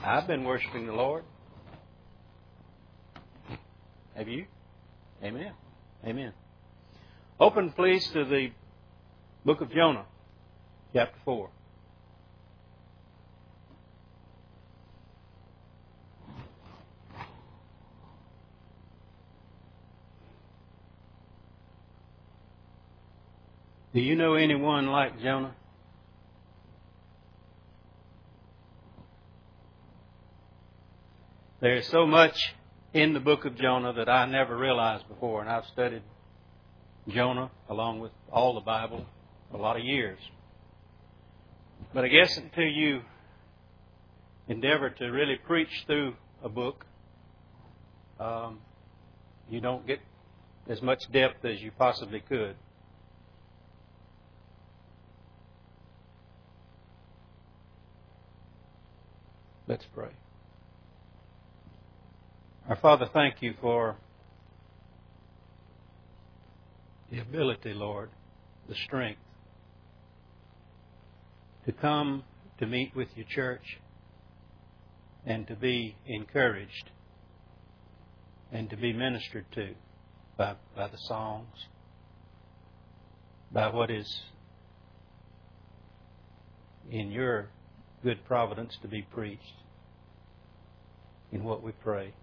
I've been worshiping the Lord. Have you? Amen. Amen. Open, please, to the book of Jonah, chapter 4. Do you know anyone like Jonah? There is so much in the book of Jonah that I never realized before, and I've studied Jonah along with all the Bible for a lot of years. But I guess until you endeavor to really preach through a book, you don't get as much depth as you possibly could. Let's pray. Our Father, thank you for the ability, Lord, the strength to come to meet with your church and to be encouraged and to be ministered to by the songs, by what is in your good providence to be preached, in what we pray.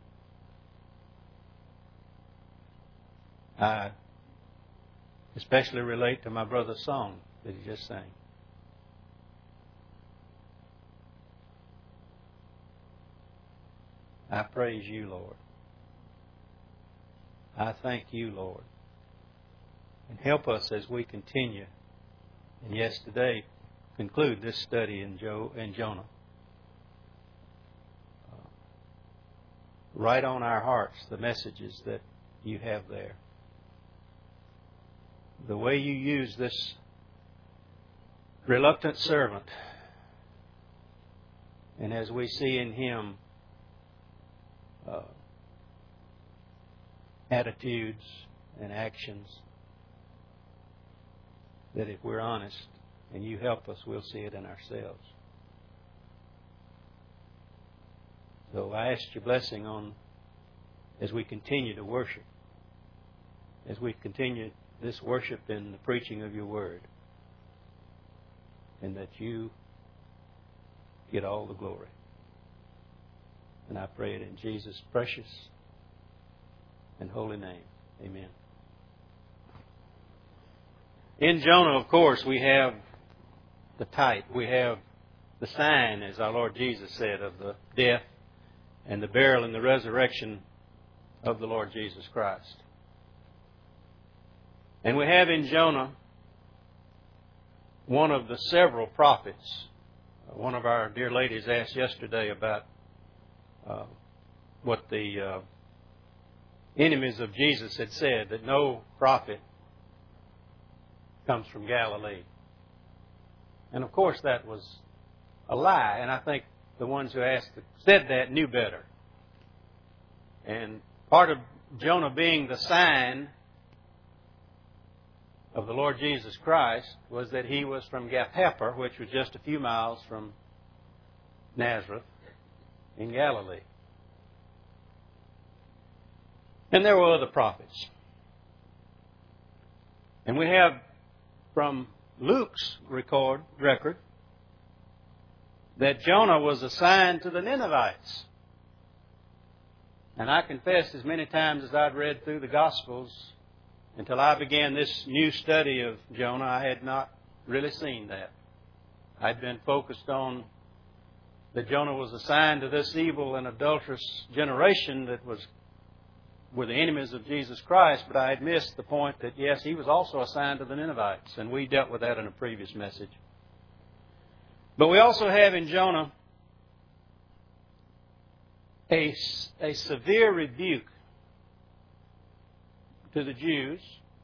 I especially relate to my brother's song that he just sang. I praise you, Lord. I thank you, Lord. And help us as we continue, and yes, today, conclude this study in Jonah. Write on our hearts the messages that you have there. The way you use this reluctant servant, and as we see in him attitudes and actions, that if we're honest and you help us, we'll see it in ourselves. So I ask your blessing on as we continue to worship, as we continue this worship in the preaching of your word, and that you get all the glory. And I pray it in Jesus' precious and holy name. Amen. In Jonah, of course, we have the type. We have the sign, as our Lord Jesus said, of the death and the burial and the resurrection of the Lord Jesus Christ. And we have in Jonah one of the several prophets. One of our dear ladies asked yesterday about what the enemies of Jesus had said, that no prophet comes from Galilee. And of course that was a lie, and I think the ones who said that knew better. And part of Jonah being the sign of the Lord Jesus Christ was that he was from Gath-hepher, which was just a few miles from Nazareth in Galilee. And there were other prophets. And we have from Luke's record that Jonah was assigned to the Ninevites. And I confess, as many times as I'd read through the Gospels, until I began this new study of Jonah, I had not really seen that. I'd been focused on that Jonah was assigned to this evil and adulterous generation that were the enemies of Jesus Christ, but I had missed the point that, yes, he was also assigned to the Ninevites, and we dealt with that in a previous message. But we also have in Jonah a severe rebuke to the Jews.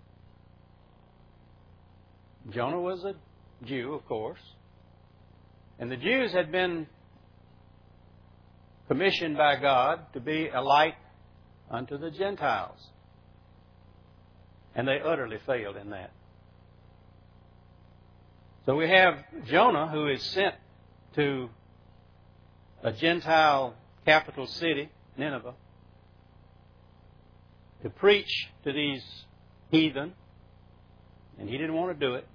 Jonah was a Jew, of course. And the Jews had been commissioned by God to be a light unto the Gentiles. And they utterly failed in that. So we have Jonah, who is sent to a Gentile capital city, Nineveh, to preach to these heathen, and he didn't want to do it.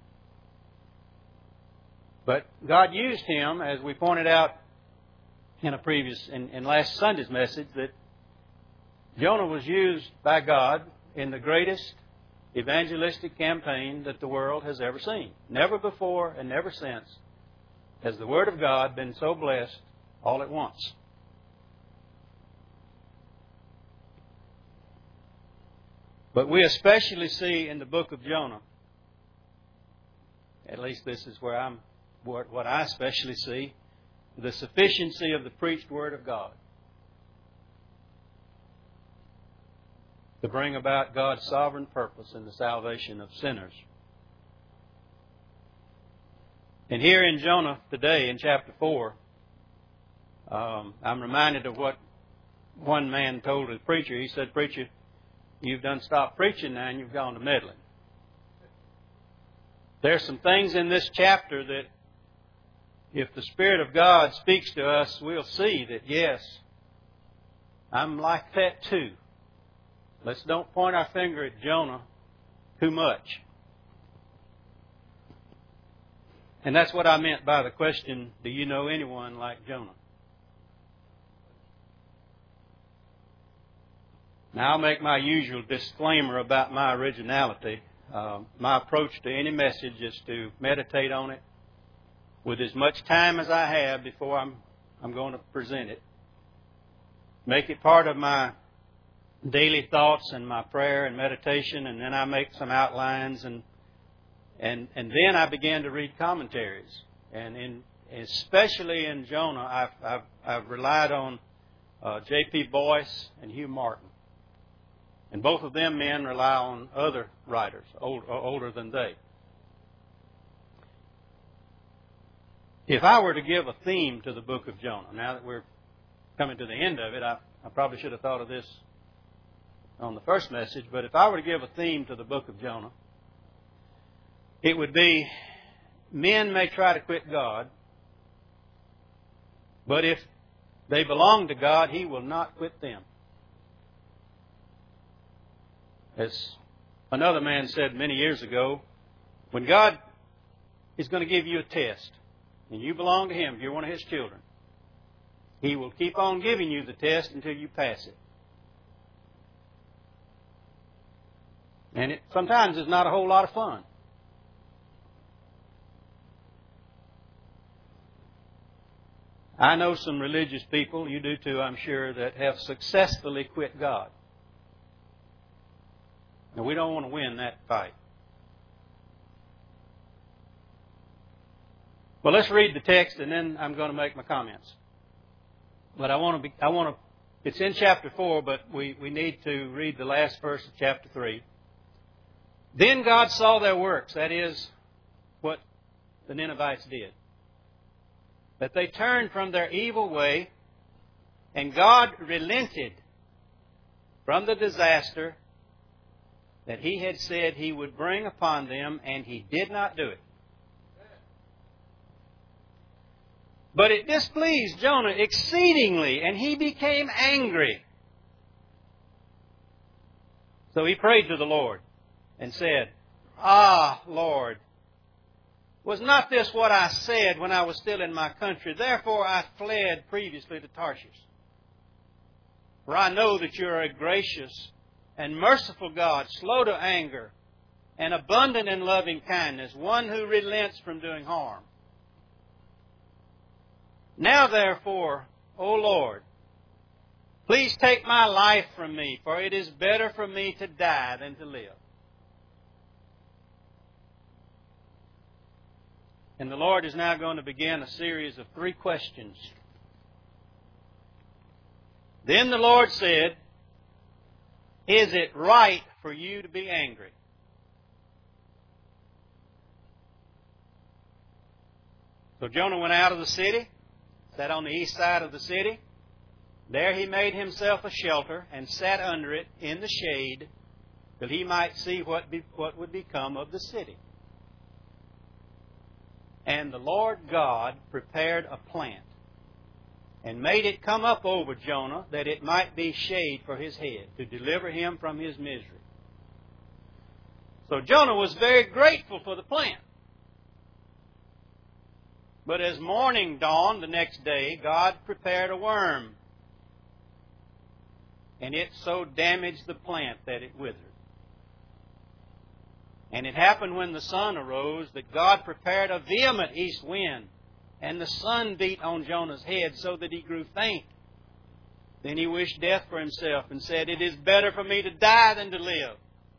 But God used him, as we pointed out in last Sunday's message, that Jonah was used by God in the greatest evangelistic campaign that the world has ever seen. Never before and never since has the Word of God been so blessed all at once. But we especially see in the book of Jonah, at least this is where what I especially see, the sufficiency of the preached Word of God to bring about God's sovereign purpose in the salvation of sinners. And here in Jonah today, in chapter 4, I'm reminded of what one man told his preacher. He said, "Preacher, you've done stopped preaching now and you've gone to meddling." There's some things in this chapter that if the Spirit of God speaks to us, we'll see that, yes, I'm like that too. Let's don't point our finger at Jonah too much. And that's what I meant by the question, do you know anyone like Jonah? Now, I'll make my usual disclaimer about my originality. My approach to any message is to meditate on it with as much time as I have before I'm going to present it. Make it part of my daily thoughts and my prayer and meditation, and then I make some outlines, and then I began to read commentaries. And especially in Jonah, I've relied on J.P. Boyce and Hugh Martin. And both of them men rely on other writers, older than they. If I were to give a theme to the book of Jonah, now that we're coming to the end of it, I probably should have thought of this on the first message, but if I were to give a theme to the book of Jonah, it would be, men may try to quit God, but if they belong to God, He will not quit them. As another man said many years ago, when God is going to give you a test, and you belong to Him, if you're one of His children, He will keep on giving you the test until you pass it. And it sometimes is not a whole lot of fun. I know some religious people, you do too, I'm sure, that have successfully quit God. And we don't want to win that fight. Well, let's read the text and then I'm going to make my comments. But it's in chapter 4, but we need to read the last verse of chapter 3. Then God saw their works, that is, what the Ninevites did, that they turned from their evil way, and God relented from the disaster that He had said He would bring upon them, and He did not do it. But it displeased Jonah exceedingly, and he became angry. So he prayed to the Lord and said, "Ah, Lord, was not this what I said when I was still in my country? Therefore I fled previously to Tarshish. For I know that you are a gracious and merciful God, slow to anger, and abundant in loving kindness, one who relents from doing harm. Now therefore, O Lord, please take my life from me, for it is better for me to die than to live." And the Lord is now going to begin a series of 3 questions. Then the Lord said, "Is it right for you to be angry?" So Jonah went out of the city, sat on the east side of the city. There he made himself a shelter and sat under it in the shade till he might see what would become of the city. And the Lord God prepared a plant and made it come up over Jonah, that it might be shade for his head, to deliver him from his misery. So Jonah was very grateful for the plant. But as morning dawned the next day, God prepared a worm, and it so damaged the plant that it withered. And it happened when the sun arose that God prepared a vehement east wind, and the sun beat on Jonah's head so that he grew faint. Then he wished death for himself and said, "It is better for me to die than to live."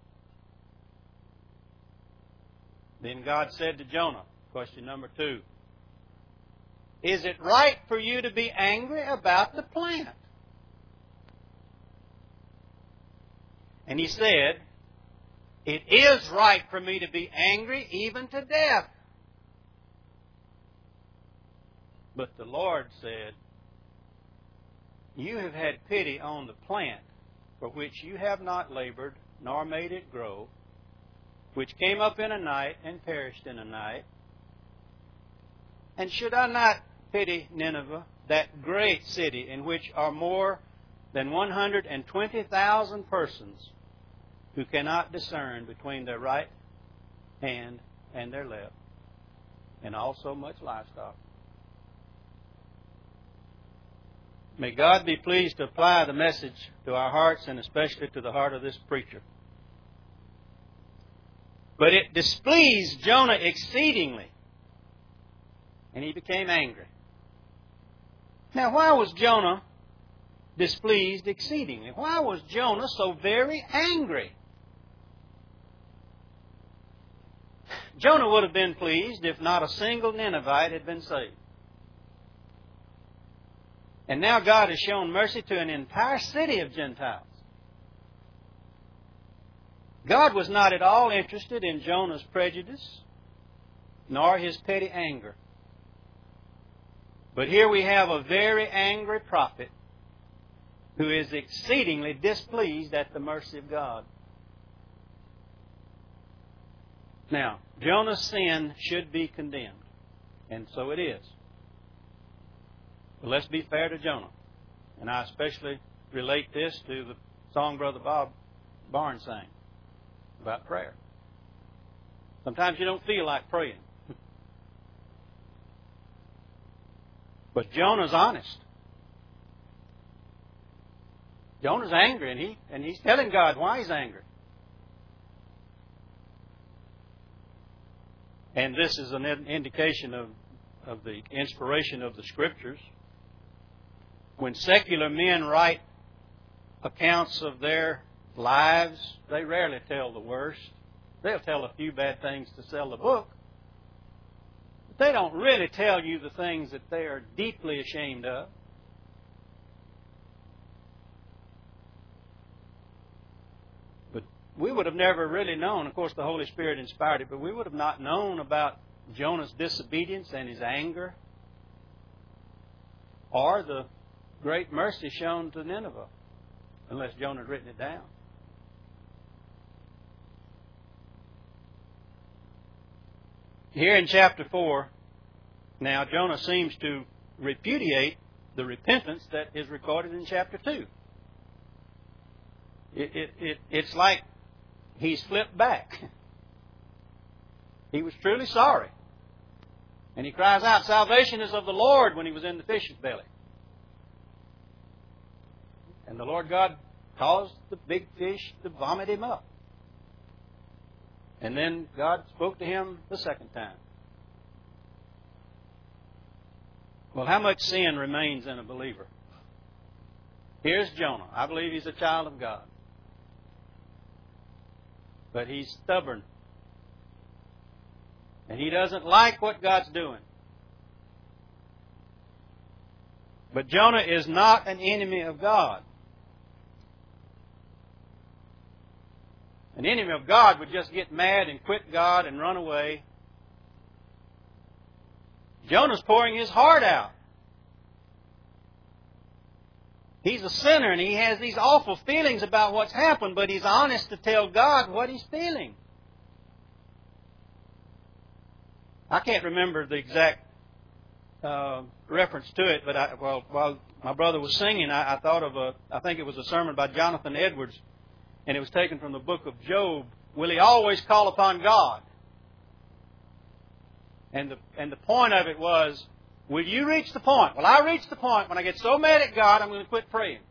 Then God said to Jonah, question number 2, "Is it right for you to be angry about the plant?" And he said, "It is right for me to be angry even to death." But the Lord said, "You have had pity on the plant for which you have not labored nor made it grow, which came up in a night and perished in a night. And should I not pity Nineveh, that great city in which are more than 120,000 persons who cannot discern between their right hand and their left, and also much livestock?" May God be pleased to apply the message to our hearts, and especially to the heart of this preacher. But it displeased Jonah exceedingly, and he became angry. Now, why was Jonah displeased exceedingly? Why was Jonah so very angry? Jonah would have been pleased if not a single Ninevite had been saved. And now God has shown mercy to an entire city of Gentiles. God was not at all interested in Jonah's prejudice, nor his petty anger. But here we have a very angry prophet who is exceedingly displeased at the mercy of God. Now, Jonah's sin should be condemned, and so it is. But let's be fair to Jonah. And I especially relate this to the song Brother Bob Barnes sang about prayer. Sometimes you don't feel like praying. But Jonah's honest. Jonah's angry, and he's telling God why he's angry. And this is an indication of the inspiration of the Scriptures. When secular men write accounts of their lives, they rarely tell the worst. They'll tell a few bad things to sell the book. But they don't really tell you the things that they are deeply ashamed of. But we would have never really known, of course the Holy Spirit inspired it, but we would have not known about Jonah's disobedience and his anger, or the great mercy shown to Nineveh, unless Jonah had written it down. Here in chapter 4, now Jonah seems to repudiate the repentance that is recorded in chapter 2. It's like he's flipped back. He was truly sorry. And he cries out, "Salvation is of the Lord," when he was in the fish's belly. And the Lord God caused the big fish to vomit him up. And then God spoke to him the second time. Well, how much sin remains in a believer? Here's Jonah. I believe he's a child of God. But he's stubborn. And he doesn't like what God's doing. But Jonah is not an enemy of God. An enemy of God would just get mad and quit God and run away. Jonah's pouring his heart out. He's a sinner and he has these awful feelings about what's happened, but he's honest to tell God what he's feeling. I can't remember the exact reference to it, but while my brother was singing, I thought of I think it was a sermon by Jonathan Edwards, and it was taken from the book of Job. Will he always call upon God? And the point of it was, will you reach the point? Well, I reached the point when I get so mad at God, I'm going to quit praying.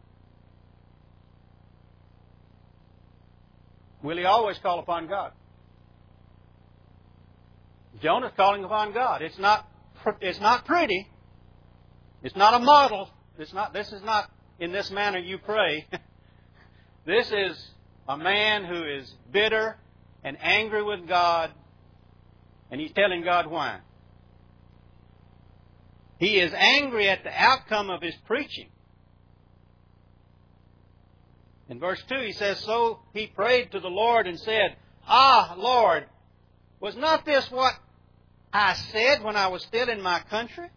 Will he always call upon God? Jonah's calling upon God. It's not pretty. It's not a model. This is not in this manner you pray. This is a man who is bitter and angry with God, and he's telling God why. He is angry at the outcome of his preaching. In verse 2 he says, so he prayed to the Lord and said, Ah, Lord, was not this what I said when I was still in my country?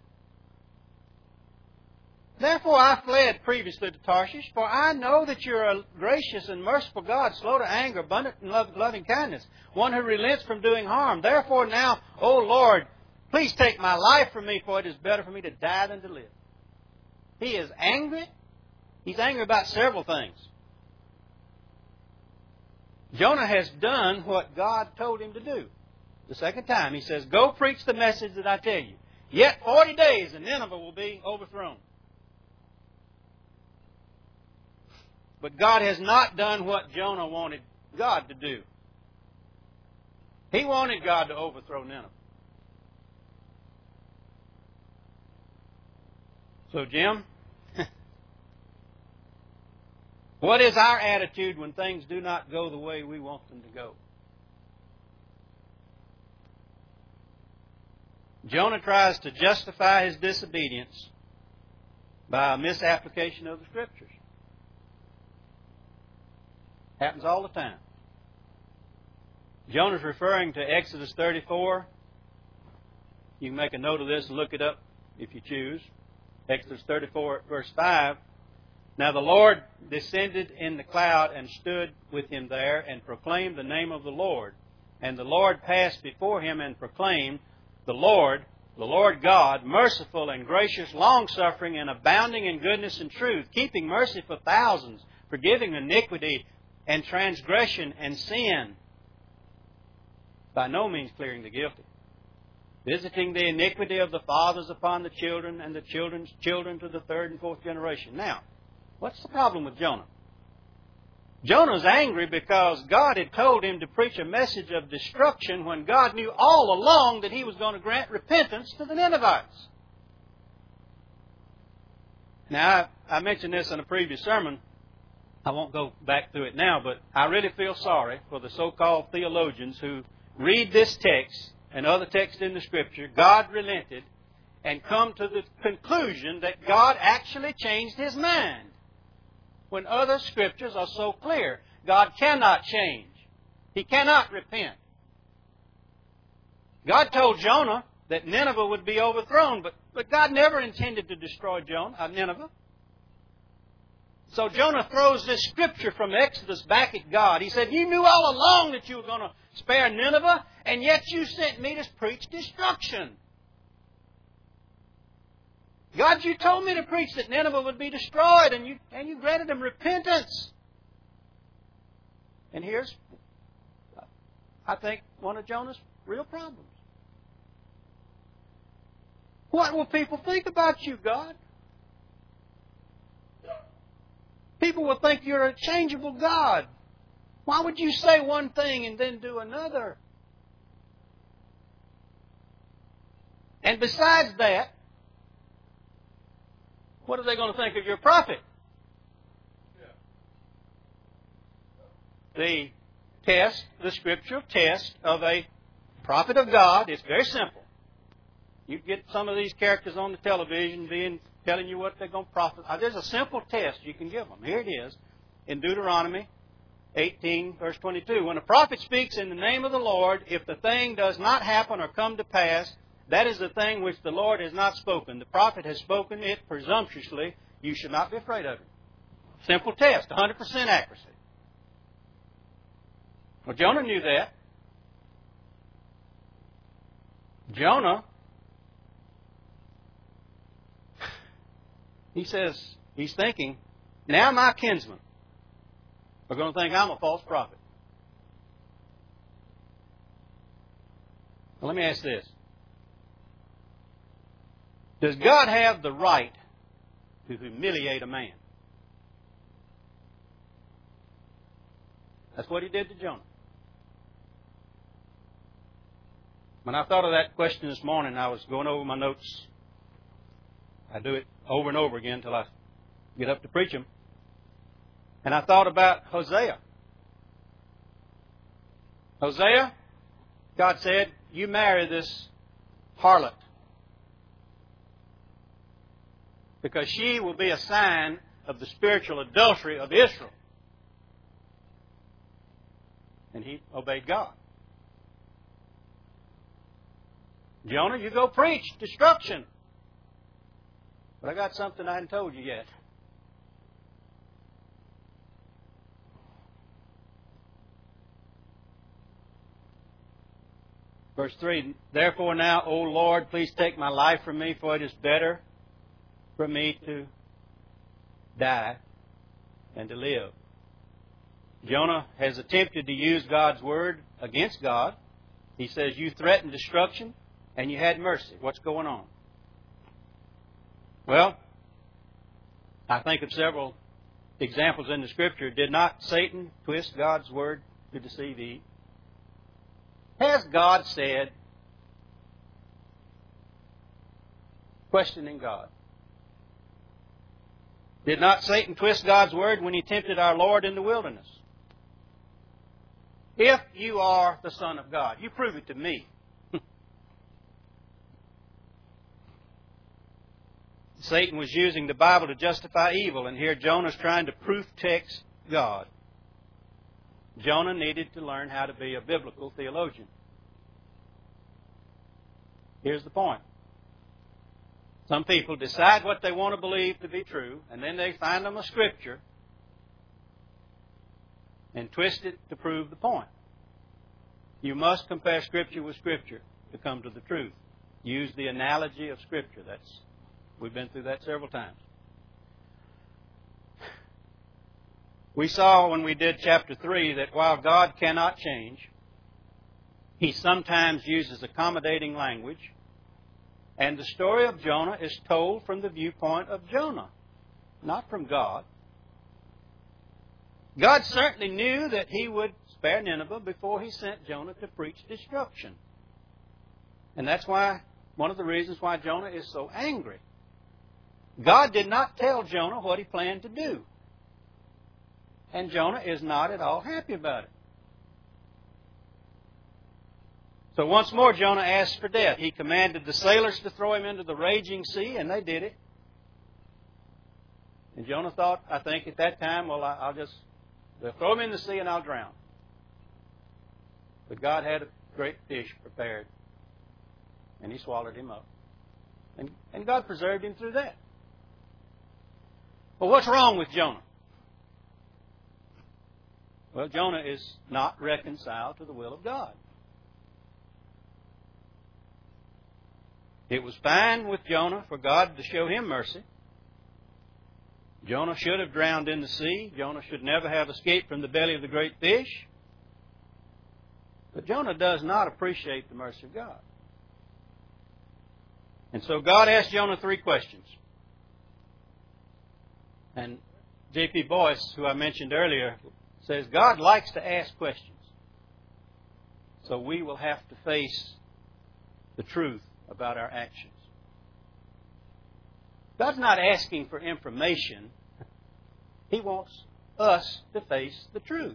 Therefore I fled previously to Tarshish, for I know that you are a gracious and merciful God, slow to anger, abundant in loving kindness, one who relents from doing harm. Therefore now, O Lord, please take my life from me, for it is better for me to die than to live. He is angry. He's angry about several things. Jonah has done what God told him to do. The second time, he says, go preach the message that I tell you. Yet 40 days and Nineveh will be overthrown. But God has not done what Jonah wanted God to do. He wanted God to overthrow Nineveh. So, Jim, what is our attitude when things do not go the way we want them to go? Jonah tries to justify his disobedience by a misapplication of the Scriptures. Happens all the time. Jonah's referring to Exodus 34. You can make a note of this and look it up if you choose. Exodus 34, verse 5. Now the Lord descended in the cloud and stood with him there and proclaimed the name of the Lord. And the Lord passed before him and proclaimed, the Lord God, merciful and gracious, long-suffering and abounding in goodness and truth, keeping mercy for thousands, forgiving iniquity and transgression and sin, by no means clearing the guilty, visiting the iniquity of the fathers upon the children and the children's children to the third and fourth generation. Now, what's the problem with Jonah? Jonah's angry because God had told him to preach a message of destruction when God knew all along that He was going to grant repentance to the Ninevites. Now, I mentioned this in a previous sermon. I won't go back through it now, but I really feel sorry for the so-called theologians who read this text and other texts in the Scripture, God relented, and come to the conclusion that God actually changed His mind, when other Scriptures are so clear. God cannot change. He cannot repent. God told Jonah that Nineveh would be overthrown, but God never intended to destroy Nineveh. So Jonah throws this Scripture from Exodus back at God. He said, you knew all along that you were going to spare Nineveh, and yet you sent me to preach destruction. God, you told me to preach that Nineveh would be destroyed, and you granted them repentance. And here's, I think, one of Jonah's real problems. What will people think about you, God? People will think you're a changeable God. Why would you say one thing and then do another? And besides that, what are they going to think of your prophet? The scriptural test of a prophet of God is very simple. You get some of these characters on the television telling you what they're going to prophesy. There's a simple test you can give them. Here it is in Deuteronomy 18, verse 22. When a prophet speaks in the name of the Lord, if the thing does not happen or come to pass, that is the thing which the Lord has not spoken. The prophet has spoken it presumptuously. You should not be afraid of it. Simple test, 100% accuracy. Well, Jonah knew that. Jonah He says, he's thinking, now my kinsmen are going to think I'm a false prophet. Now, let me ask this. Does God have the right to humiliate a man? That's what He did to Jonah. When I thought of that question this morning, I was going over my notes. I do it over and over again until I get up to preach them. And I thought about Hosea. Hosea, God said, you marry this harlot, because she will be a sign of the spiritual adultery of Israel. And he obeyed God. Jonah, you go preach destruction. But I got something I hadn't told you yet. Verse 3, therefore now, O Lord, please take my life from me, for it is better for me to die than to live. Jonah has attempted to use God's word against God. He says, you threatened destruction and you had mercy. What's going on? Well, I think of several examples in the Scripture. Did not Satan twist God's word to deceive Eve? Has God said, questioning God, did not Satan twist God's word when he tempted our Lord in the wilderness? If you are the Son of God, you prove it to me. Satan was using the Bible to justify evil, and here Jonah's trying to proof text God. Jonah needed to learn how to be a biblical theologian. Here's the point. Some people decide what they want to believe to be true, and then they find them a Scripture and twist it to prove the point. You must compare Scripture with Scripture to come to the truth. Use the analogy of Scripture. We've been through that several times. We saw when we did chapter 3 that while God cannot change, He sometimes uses accommodating language. And the story of Jonah is told from the viewpoint of Jonah, not from God. God certainly knew that He would spare Nineveh before He sent Jonah to preach destruction. And that's one of the reasons why Jonah is so angry. God did not tell Jonah what He planned to do. And Jonah is not at all happy about it. So once more, Jonah asked for death. He commanded the sailors to throw him into the raging sea, and they did it. And Jonah thought, I think at that time, they'll throw him in the sea and I'll drown. But God had a great fish prepared, and He swallowed him up. And God preserved him through that. Well, what's wrong with Jonah? Well, Jonah is not reconciled to the will of God. It was fine with Jonah for God to show him mercy. Jonah should have drowned in the sea. Jonah should never have escaped from the belly of the great fish. But Jonah does not appreciate the mercy of God. And so God asked Jonah 3 questions. And J.P. Boyce, who I mentioned earlier, says God likes to ask questions. So we will have to face the truth about our actions. God's not asking for information. He wants us to face the truth.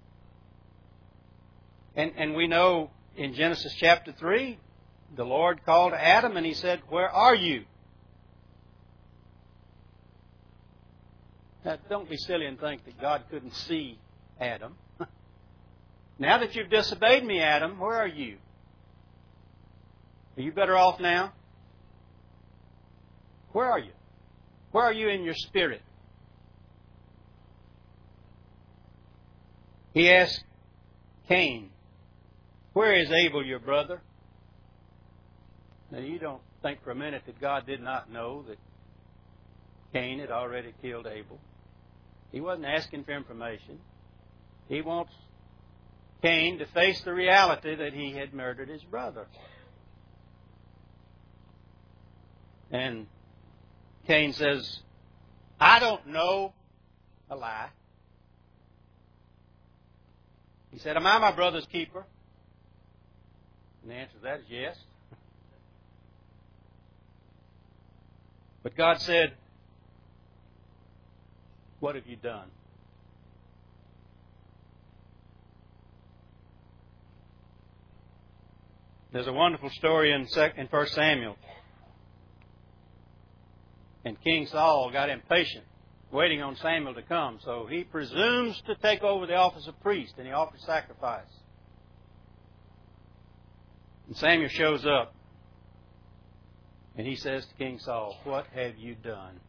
And we know in Genesis chapter 3, the Lord called Adam and He said, where are you? Now, don't be silly and think that God couldn't see Adam. Now that you've disobeyed me, Adam, where are you? Are you better off now? Where are you? Where are you in your spirit? He asked Cain, where is Abel, your brother? Now, you don't think for a minute that God did not know that Cain had already killed Abel. He wasn't asking for information. He wants Cain to face the reality that he had murdered his brother. And Cain says, I don't know. A lie. He said, am I my brother's keeper? And the answer to that is yes. But God said, what have you done? There's a wonderful story in 1 Samuel. And King Saul got impatient, waiting on Samuel to come. So he presumes to take over the office of priest, and he offers sacrifice. And Samuel shows up, and he says to King Saul, what have you done?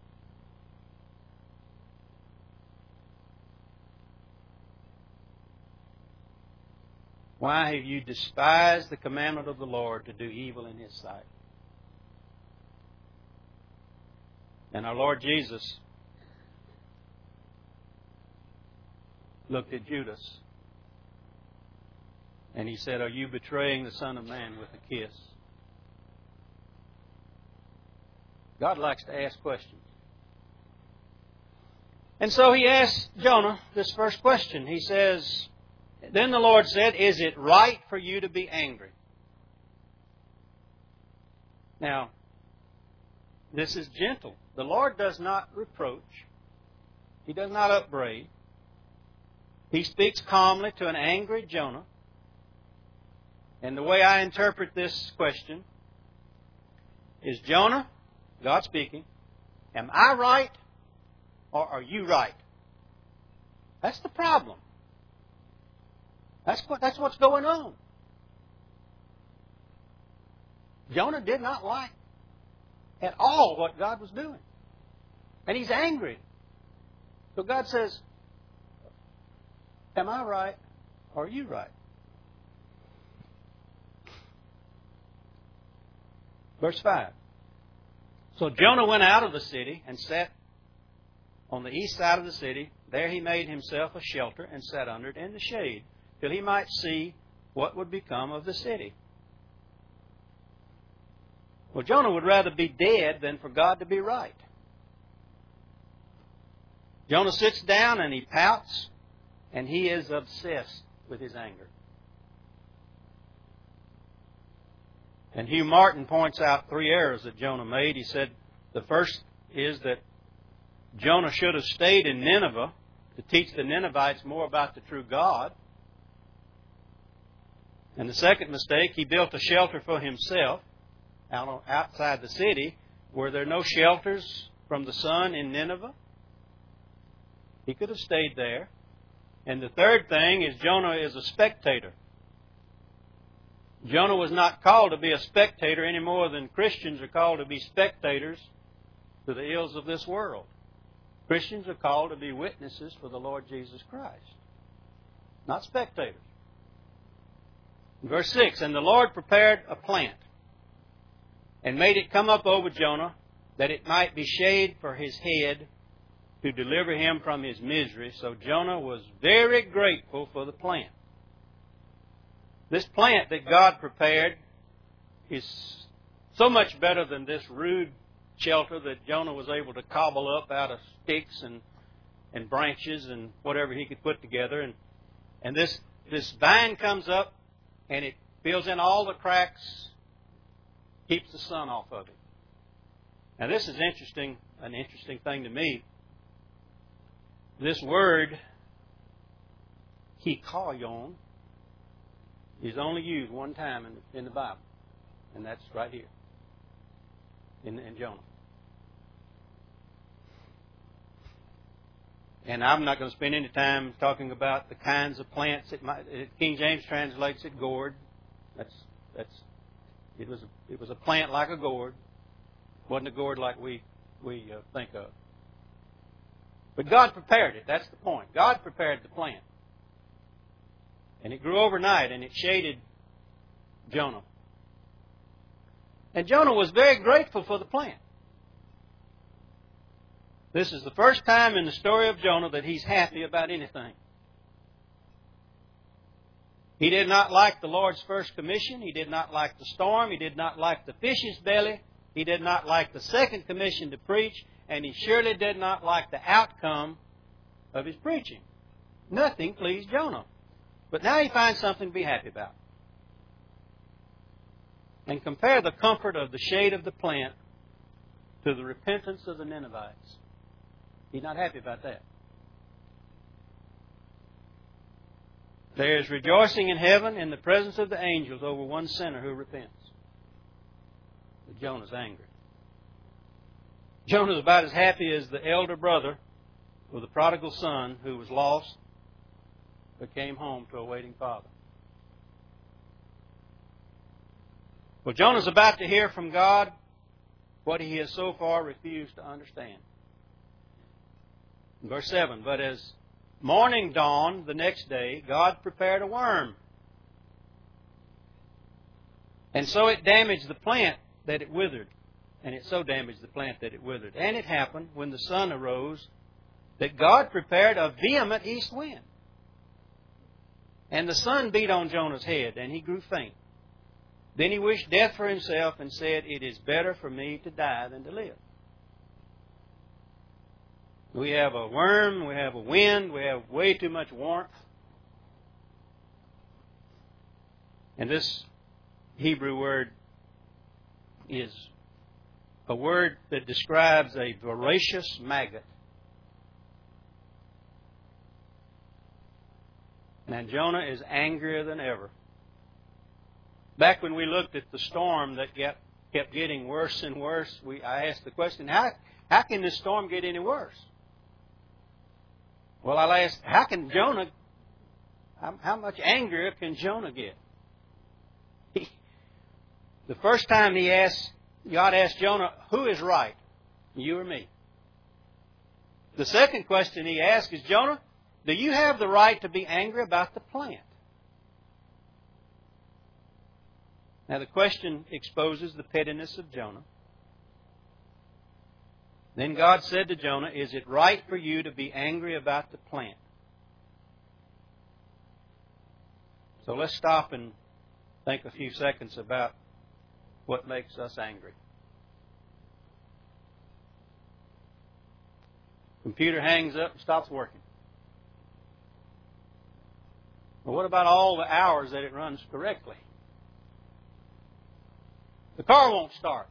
Why have you despised the commandment of the Lord to do evil in His sight? And our Lord Jesus looked at Judas, and He said, are you betraying the Son of Man with a kiss? God likes to ask questions. And so He asked Jonah this first question. He says, then the Lord said, is it right for you to be angry? Now, this is gentle. The Lord does not reproach. He does not upbraid. He speaks calmly to an angry Jonah. And the way I interpret this question is, Jonah, God speaking, am I right or are you right? That's the problem. That's what's going on. Jonah did not like at all what God was doing. And he's angry. So God says, am I right or are you right? Verse 5. So Jonah went out of the city and sat on the east side of the city. There he made himself a shelter and sat under it in the shade, till he might see what would become of the city. Well, Jonah would rather be dead than for God to be right. Jonah sits down and he pouts, and he is obsessed with his anger. And Hugh Martin points out 3 errors that Jonah made. He said the first is that Jonah should have stayed in Nineveh to teach the Ninevites more about the true God. And the second mistake, he built a shelter for himself outside the city. Were there no shelters from the sun in Nineveh? He could have stayed there. And the third thing is Jonah is a spectator. Jonah was not called to be a spectator any more than Christians are called to be spectators to the ills of this world. Christians are called to be witnesses for the Lord Jesus Christ, not spectators. Verse 6, and the Lord prepared a plant and made it come up over Jonah, that it might be shade for his head, to deliver him from his misery. So Jonah was very grateful for the plant. This plant that God prepared is so much better than this rude shelter that Jonah was able to cobble up out of sticks and branches and whatever he could put together. And this vine comes up and it fills in all the cracks, keeps the sun off of it. Now this is an interesting thing to me. This word, hikayon, is only used one time in the Bible. And that's right here, in Jonah. And I'm not going to spend any time talking about the kinds of plants. King James translates it gourd. It was a plant like a gourd. It wasn't a gourd like we think of. But God prepared it. That's the point. God prepared the plant. And it grew overnight, and it shaded Jonah. And Jonah was very grateful for the plant. This is the first time in the story of Jonah that he's happy about anything. He did not like the Lord's first commission. He did not like the storm. He did not like the fish's belly. He did not like the second commission to preach. And he surely did not like the outcome of his preaching. Nothing pleased Jonah. But now he finds something to be happy about. And compare the comfort of the shade of the plant to the repentance of the Ninevites. He's not happy about that. There is rejoicing in heaven in the presence of the angels over one sinner who repents. But Jonah's angry. Jonah's about as happy as the elder brother of the prodigal son who was lost but came home to a waiting father. Well, Jonah's about to hear from God what he has so far refused to understand. Verse 7, but as morning dawned the next day, God prepared a worm. And so it damaged the plant that it withered. And it so damaged the plant that it withered. And it happened, when the sun arose, that God prepared a vehement east wind. And the sun beat on Jonah's head, and he grew faint. Then he wished death for himself and said, it is better for me to die than to live. We have a worm, we have a wind, we have way too much warmth. And this Hebrew word is a word that describes a voracious maggot. And Jonah is angrier than ever. Back when we looked at the storm that kept getting worse and worse, I asked the question, how can this storm get any worse? Well, I'll ask, how much angrier can Jonah get? The first time God asked Jonah, who is right, you or me? The second question he asked is, Jonah, do you have the right to be angry about the plant? Now the question exposes the pettiness of Jonah. Then God said to Jonah, is it right for you to be angry about the plant? So let's stop and think a few seconds about what makes us angry. Computer hangs up and stops working. Well, what about all the hours that it runs correctly? The car won't start.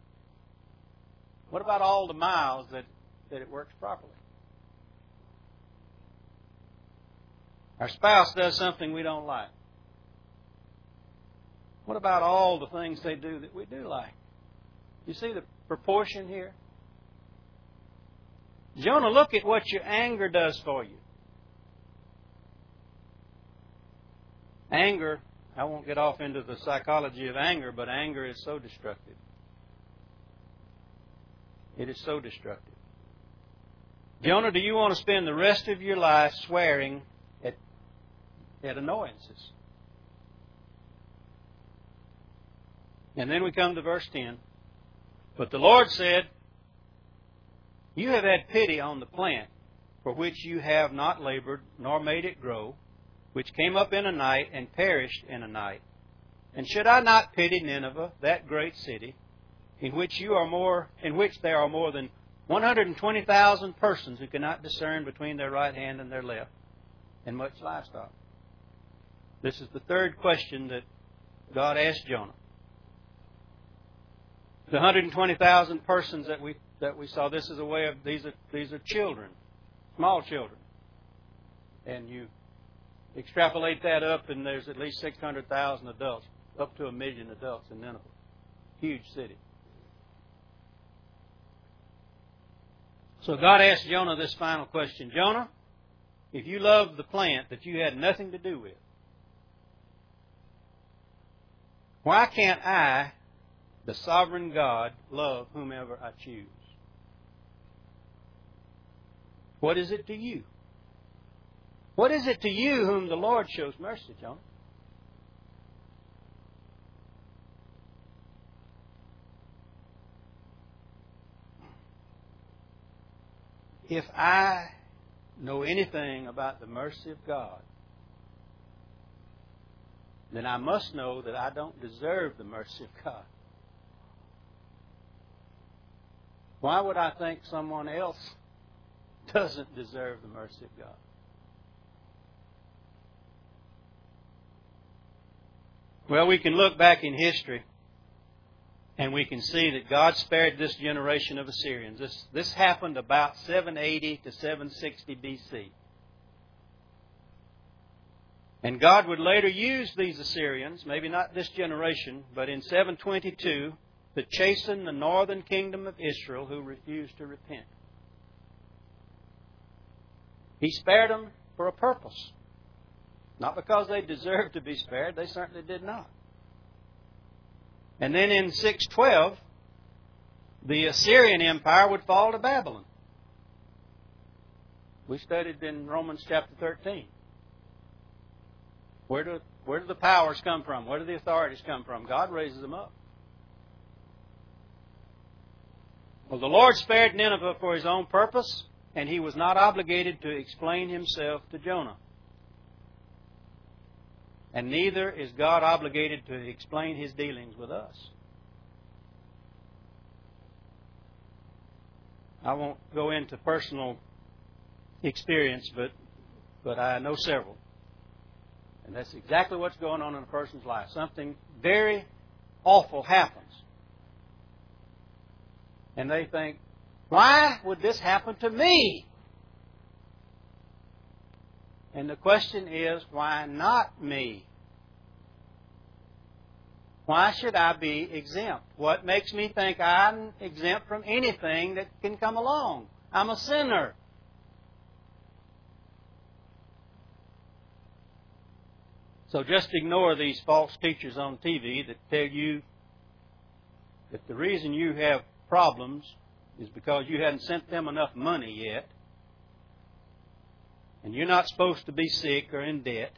What about all the miles that it works properly? Our spouse does something we don't like. What about all the things they do that we do like? You see the proportion here? Jonah, look at what your anger does for you. Anger, I won't get off into the psychology of anger, but anger is so destructive. It is so destructive. Jonah, do you want to spend the rest of your life swearing at annoyances? And then we come to verse 10. But the Lord said, you have had pity on the plant, for which you have not labored, nor made it grow, which came up in a night and perished in a night. And should I not pity Nineveh, that great city, in which there are more than 120,000 persons who cannot discern between their right hand and their left, and much livestock? This is the third question that God asked Jonah. The 120,000 persons that we saw, this is a way of, these are children, small children. And you extrapolate that up, and there's at least 600,000 adults, up to 1 million adults in Nineveh. Huge city. So God asked Jonah this final question. Jonah, if you love the plant that you had nothing to do with, why can't I, the sovereign God, love whomever I choose? What is it to you? What is it to you whom the Lord shows mercy, Jonah? if I know anything about the mercy of God, then I must know that I don't deserve the mercy of God. Why would I think someone else doesn't deserve the mercy of God? Well, we can look back in history and we can see that God spared this generation of Assyrians. This happened about 780 to 760 BC. And God would later use these Assyrians, maybe not this generation, but in 722, to chasten the northern kingdom of Israel who refused to repent. He spared them for a purpose. Not because they deserved to be spared. They certainly did not. And then in 612, the Assyrian Empire would fall to Babylon. We studied in Romans chapter 13. Where do the powers come from? Where do the authorities come from? God raises them up. Well, the Lord spared Nineveh for His own purpose, and He was not obligated to explain Himself to Jonah. And neither is God obligated to explain His dealings with us. I won't go into personal experience, but I know several. And that's exactly what's going on in a person's life. Something very awful happens. And they think, why would this happen to me? And the question is, why not me? Why should I be exempt? What makes me think I'm exempt from anything that can come along? I'm a sinner. So just ignore these false teachers on TV that tell you that the reason you have problems is because you hadn't sent them enough money yet. And you're not supposed to be sick or in debt.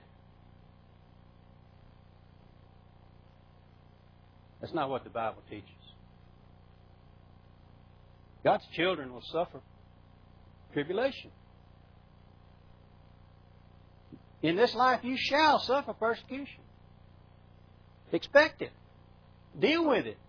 That's not what the Bible teaches. God's children will suffer tribulation. In this life you shall suffer persecution. Expect it. Deal with it.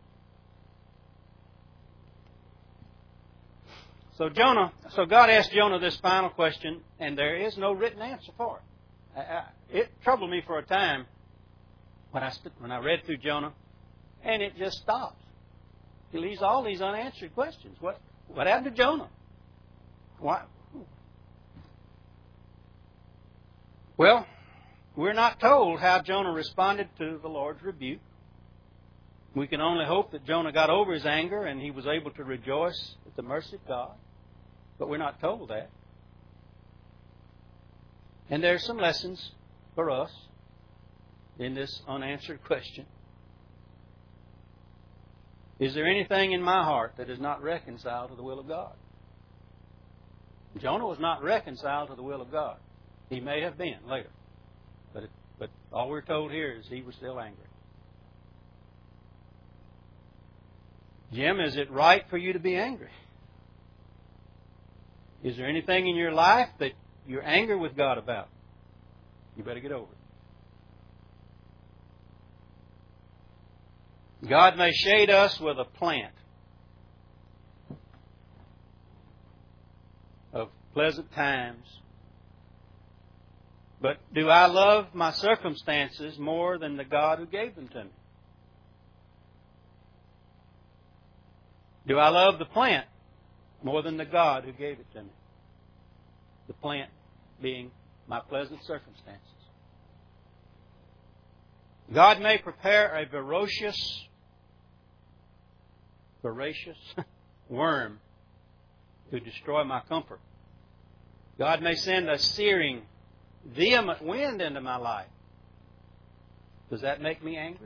So God asked Jonah this final question, and there is no written answer for it. It troubled me for a time when I read through Jonah, and it just stops. He leaves all these unanswered questions. What happened to Jonah? Why? Well, we're not told how Jonah responded to the Lord's rebuke. We can only hope that Jonah got over his anger and he was able to rejoice at the mercy of God. But we're not told that. And there's some lessons for us in this unanswered question. Is there anything in my heart that is not reconciled to the will of God? Jonah was not reconciled to the will of God. He may have been later. But all we're told here is he was still angry. Jim, is it right for you to be angry? Is there anything in your life that you're angry with God about? You better get over it. God may shade us with a plant of pleasant times. But do I love my circumstances more than the God who gave them to me? Do I love the plant more than the God who gave it to me? The plant being my pleasant circumstances. God may prepare a voracious worm to destroy my comfort. God may send a searing, vehement wind into my life. Does that make me angry?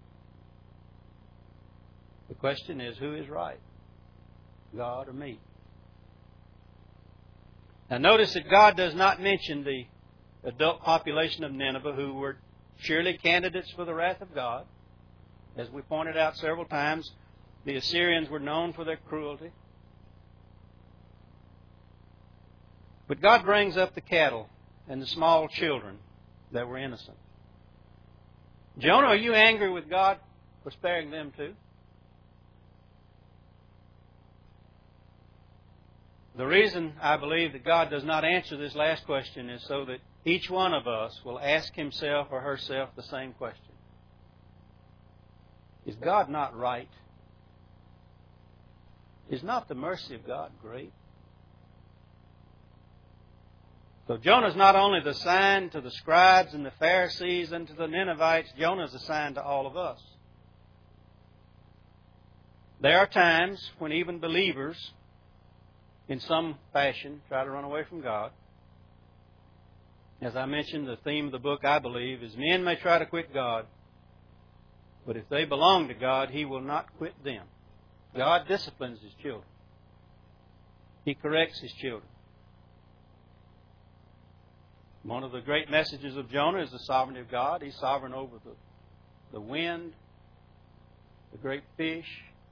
The question is, who is right? God or me? Now notice that God does not mention the adult population of Nineveh who were surely candidates for the wrath of God. As we pointed out several times, the Assyrians were known for their cruelty. But God brings up the cattle and the small children that were innocent. Jonah, are you angry with God for sparing them too? The reason I believe that God does not answer this last question is so that each one of us will ask himself or herself the same question. Is God not right? Is not the mercy of God great? So Jonah is not only the sign to the scribes and the Pharisees and to the Ninevites, Jonah is a sign to all of us. There are times when even believers, in some fashion, try to run away from God. As I mentioned, the theme of the book, I believe, is men may try to quit God, but if they belong to God, He will not quit them. God disciplines His children. He corrects His children. One of the great messages of Jonah is the sovereignty of God. He's sovereign over the wind, the great fish,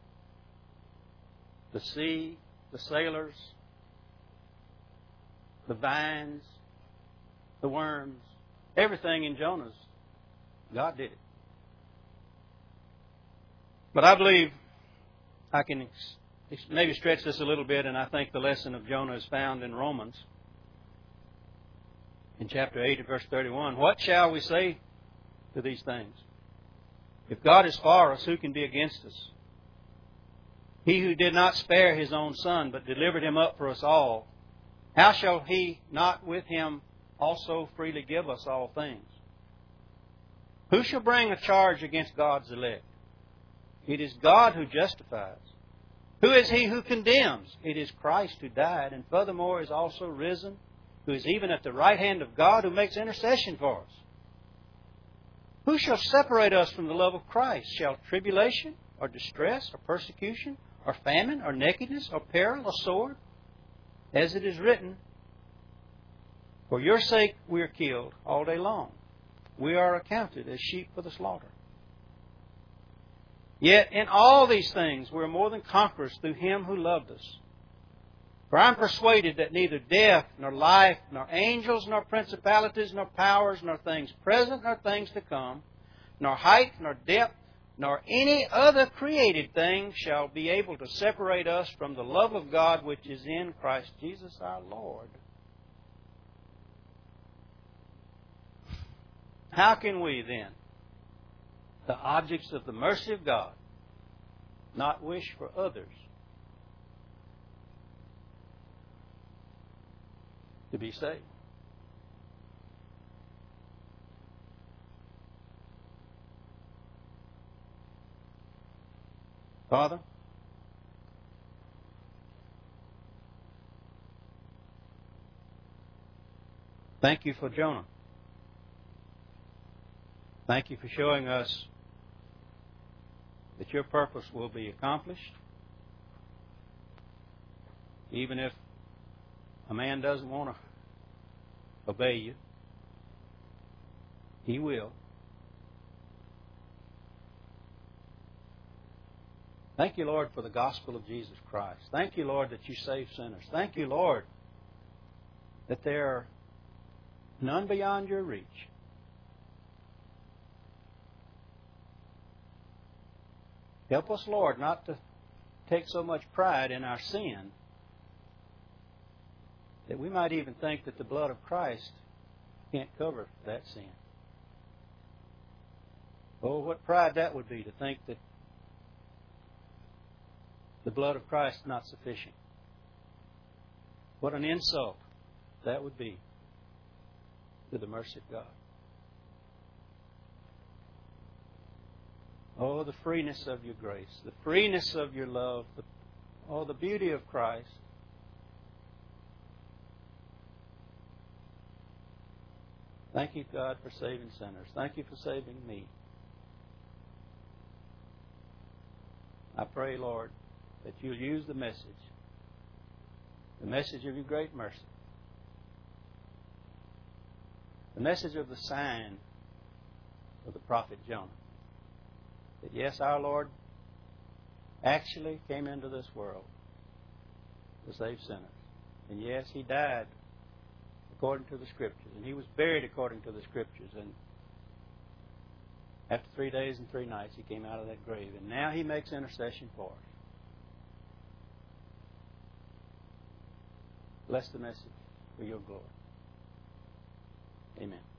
the sea, the sailors, the vines, the worms, everything in Jonah's, God did it. But I believe I can maybe stretch this a little bit, and I think the lesson of Jonah is found in Romans. In chapter 8 and verse 31, what shall we say to these things? If God is for us, who can be against us? He who did not spare His own Son, but delivered Him up for us all, how shall He not with Him also freely give us all things? Who shall bring a charge against God's elect? It is God who justifies. Who is he who condemns? It is Christ who died, and furthermore is also risen, who is even at the right hand of God, who makes intercession for us. Who shall separate us from the love of Christ? Shall tribulation, or distress, or persecution, or famine, or nakedness, or peril, or sword? As it is written, for your sake we are killed all day long. We are accounted as sheep for the slaughter. Yet in all these things we are more than conquerors through Him who loved us. For I am persuaded that neither death, nor life, nor angels, nor principalities, nor powers, nor things present, nor things to come, nor height, nor depth, nor any other created thing shall be able to separate us from the love of God which is in Christ Jesus our Lord. How can we then, the objects of the mercy of God, not wish for others to be saved? Father, thank You for Jonah. Thank You for showing us that Your purpose will be accomplished, even if a man doesn't want to obey You. He will. Thank You, Lord, for the gospel of Jesus Christ. Thank You, Lord, that You save sinners. Thank You, Lord, that there are none beyond Your reach. Help us, Lord, not to take so much pride in our sin that we might even think that the blood of Christ can't cover that sin. Oh, what pride that would be to think that the blood of Christ is not sufficient. What an insult that would be to the mercy of God. Oh, the freeness of Your grace, the freeness of Your love, the beauty of Christ. Thank You, God, for saving sinners. Thank You for saving me. I pray, Lord, that You'll use the message of Your great mercy, the message of the sign of the prophet Jonah. That yes, our Lord actually came into this world to save sinners. And yes, He died according to the Scriptures. And He was buried according to the Scriptures. And after 3 days and 3 nights, He came out of that grave. And now He makes intercession for us. Bless the message for Your glory. Amen.